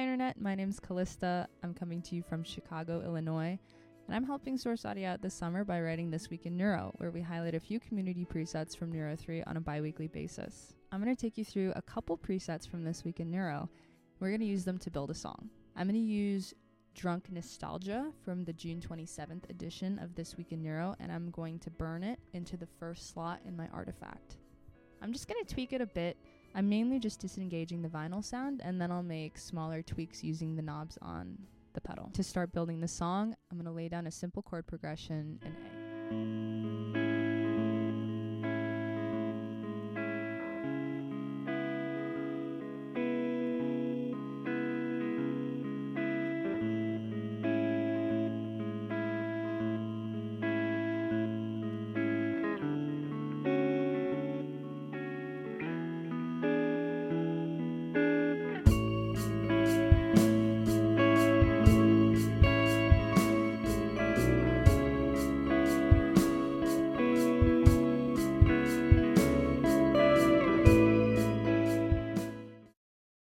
Internet, my name's Callista. I'm coming to you from Chicago, Illinois, and I'm helping Source Audio out this summer by writing This Week in Neuro, where we highlight a few community presets from Neuro 3 on a bi-weekly basis. I'm going to take you through a couple presets from This Week in Neuro. We're going to use them to build a song. I'm going to use Drunk Nostalgia from the June 27th edition of This Week in Neuro, and I'm going to burn it into the first slot in my artifact. I'm just going to tweak it a bit. I'm mainly just disengaging the vinyl sound, and then I'll make smaller tweaks using the knobs on the pedal. To start building the song, I'm going to lay down a simple chord progression in A.